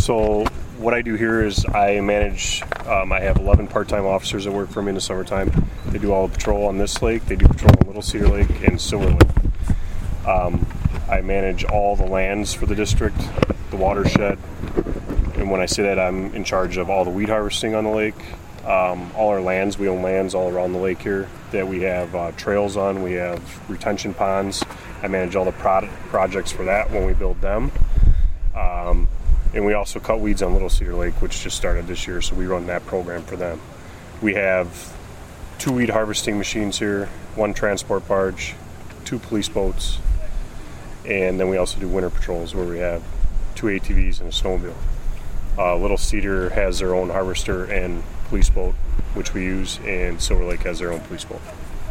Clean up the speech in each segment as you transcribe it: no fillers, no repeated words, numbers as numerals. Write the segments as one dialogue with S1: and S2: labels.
S1: So what I do here is I manage, I have 11 part-time officers that work for me in the summertime. They do all the patrol on this lake. They do patrol on Little Cedar Lake and Silver Lake. I manage all the lands for the district, the watershed. And when I say that, I'm in charge of all the weed harvesting on the lake. All our lands, we own lands all around the lake here that we have trails on. We have retention ponds. I manage all the projects for that when we build them. And we also cut weeds on Little Cedar Lake, which just started this year, so we run that program for them. We have 2 weed harvesting machines here, 1 transport barge, 2 police boats, and then we also do winter patrols where we have 2 ATVs and a snowmobile. Little Cedar has their own harvester and police boat, which we use, and Silver Lake has their own police boat.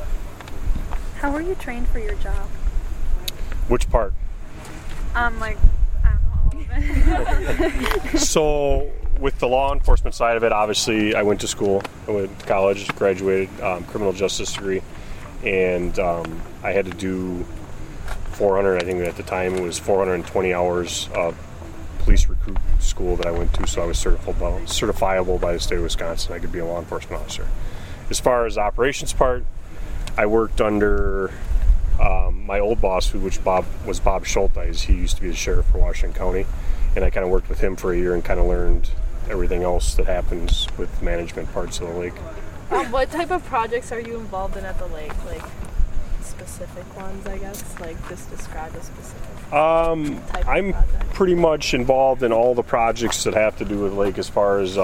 S2: How were you trained for your job?
S1: Which part?
S2: I don't know, all of it.
S1: So, with the law enforcement side of it, obviously, I went to school. I went to college, graduated, criminal justice degree, and I had to do 400, I think at the time it was 420 hours of police recruit school that I went to, so I was certifiable by the state of Wisconsin. I could be a law enforcement officer. As far as the operations part, I worked under my old boss, which was Bob Schulteis. He used to be the sheriff for Washington County, and I kind of worked with him for a year and kind of learned everything else that happens with management parts of the lake.
S3: What type of projects are you involved in at the lake? Like specific ones, I guess? Like just describe a specific type of
S1: I'm
S3: project.
S1: pretty much involved in all the projects that have to do with the lake as far as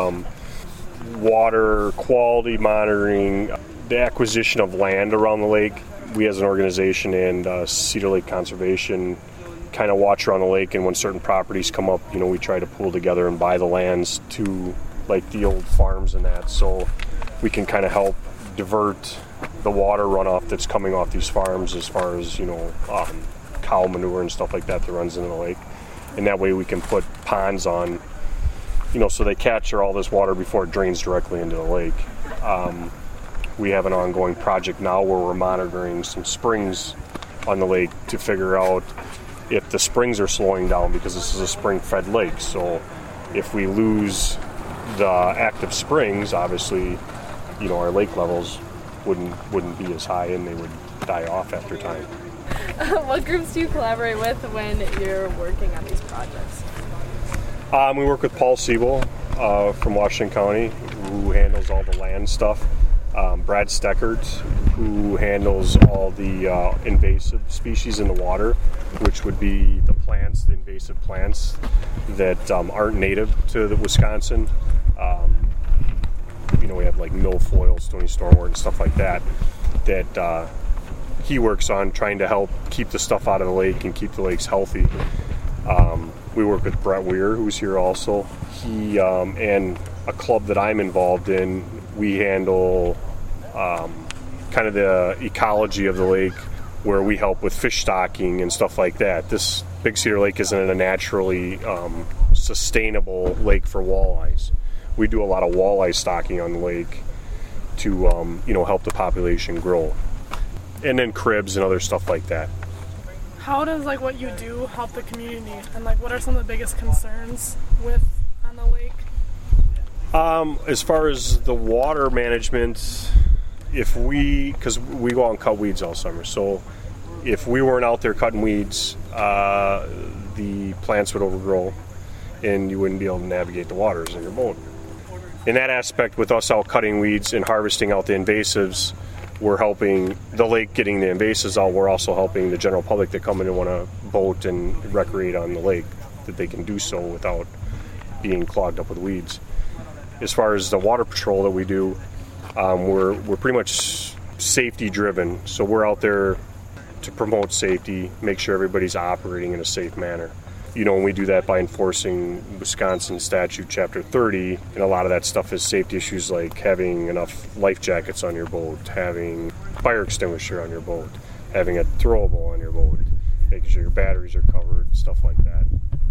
S1: water quality monitoring, the acquisition of land around the lake. We as an organization and Cedar Lake Conservation kind of watch around the lake, and when certain properties come up, we try to pull together and buy the lands to like the old farms and that, so we can kind of help divert the water runoff that's coming off these farms as far as, cow manure and stuff like that runs into the lake. And that way we can put ponds on, so they capture all this water before it drains directly into the lake. We have an ongoing project now where we're monitoring some springs on the lake to figure out if the springs are slowing down, because this is a spring-fed lake. So if we lose the active springs, obviously, our lake levels wouldn't be as high, and they would die off after time.
S3: What groups do you collaborate with when you're working on these projects?
S1: We work with Paul Siebel from Washington County, who handles all the land stuff. Brad Steckert, who handles all the invasive species in the water, which would be the plants, the invasive plants that aren't native to the Wisconsin. We have like milfoil, stony stormwort, and stuff like that he works on, trying to help keep the stuff out of the lake and keep the lakes healthy. We work with Brett Weir, who's here also. He and a club that I'm involved in, we handle kind of the ecology of the lake, where we help with fish stocking and stuff like that. This Big Cedar Lake isn't a naturally sustainable lake for walleyes. We do a lot of walleye stocking on the lake to help the population grow, and then cribs and other stuff like that.
S4: How does what you do help the community, and what are some of the biggest concerns on the lake?
S1: As far as the water management, because we go out and cut weeds all summer, so if we weren't out there cutting weeds, the plants would overgrow and you wouldn't be able to navigate the waters in your boat. In that aspect, with us out cutting weeds and harvesting out the invasives, we're helping the lake getting the invasives out. We're also helping the general public that come in and want to boat and recreate on the lake, that they can do so without being clogged up with weeds. As far as the water patrol that we do, we're pretty much safety driven. So we're out there to promote safety, make sure everybody's operating in a safe manner. And we do that by enforcing Wisconsin Statute Chapter 30, and a lot of that stuff is safety issues like having enough life jackets on your boat, having fire extinguisher on your boat, having a throwable on your boat, making sure your batteries are covered, stuff like